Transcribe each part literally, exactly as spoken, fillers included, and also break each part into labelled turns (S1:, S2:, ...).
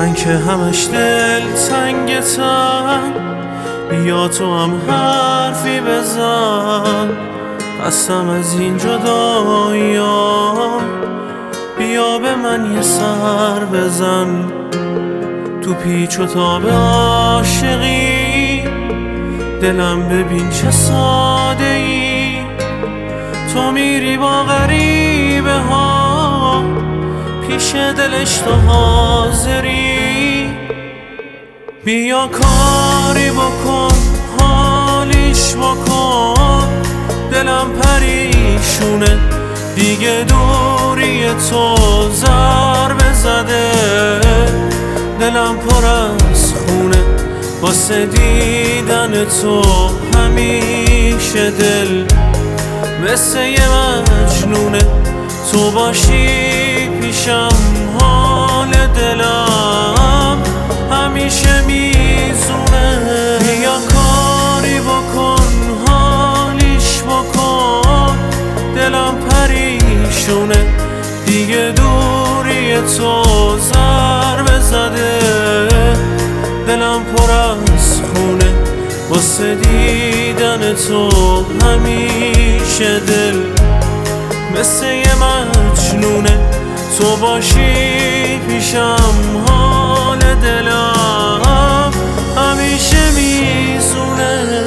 S1: من که همش دل تنگتم، بیا تو هم حرفی بزن. هستم از این جدایی ها، بیا به من یه سر بزن. تو پیچ و تاب عاشقی دلم ببین چه ساده ای. تو میری با غریبه ها، پیش دلش تو حاضری. بیا کاری بکن، حالیش بکن. دلم پریشونه دیگه، دوری تو ضربه زده. دلم پر از خونه واسه دیدن تو، همیشه دل مثل یه مجنونه. تو باشی پیشم حال دلم همیشه میزونه. بیا کاری بکن، حالیش بکن. دلم پریشونه دیگه، دوری تو ضربه زده. دلم پر از خونه واسه دیدن تو، همیشه دل مثل یه مجنونه. تو باشی پیشم حال دلم همیشه میزونه.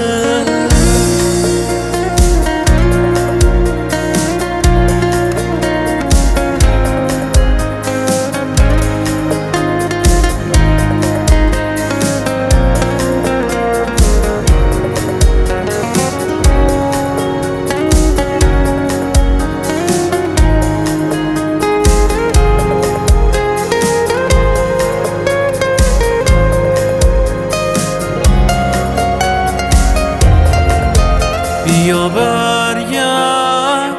S1: بیا برگرد،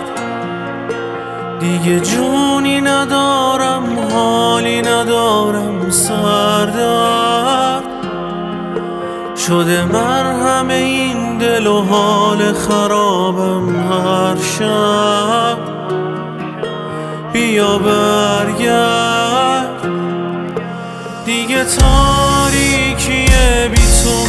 S1: دیگه جونی ندارم، حالی ندارم. سردرد شده مرهم این دل و حال خرابم هر شب. بیا برگرد، دیگه تاریکیه بی تو،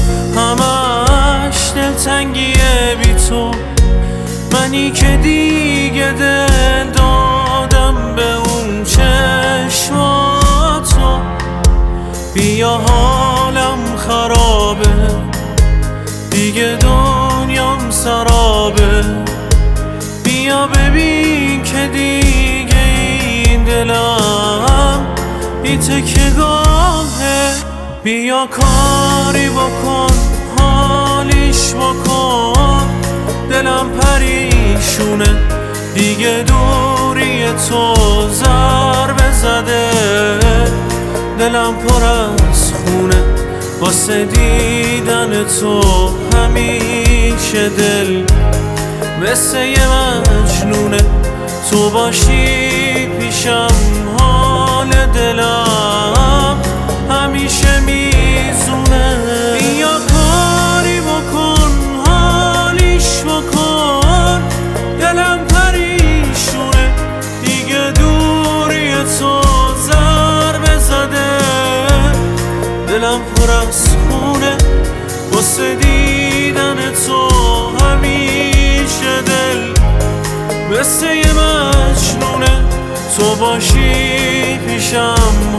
S1: همش دلتنگیه بی تو. منی که دیگه دل دادم به اون چشماتو. بیا حالم خرابه دیگه، دنیام سرابه. بیا ببین که دیگه این دلم بی تکیه‌گاهه. بیا کاری بکن، حالیش بکن. دلم پریشونه دیگه، دوری تو ضربه زده. دلم پر از خونه واسه دیدن تو، همیشه دل مثل یه مجنونه. تو باشی پیشم حال دلم همیشه میزونه. بیا کاری بکن، حالیش بکن. دلم پریشونه دیگه، دوری تو ضربه زده. دلم پر از خونه واسه دیدن تو، همیشه دل مثل یه مجنونه. تو باشی پیشم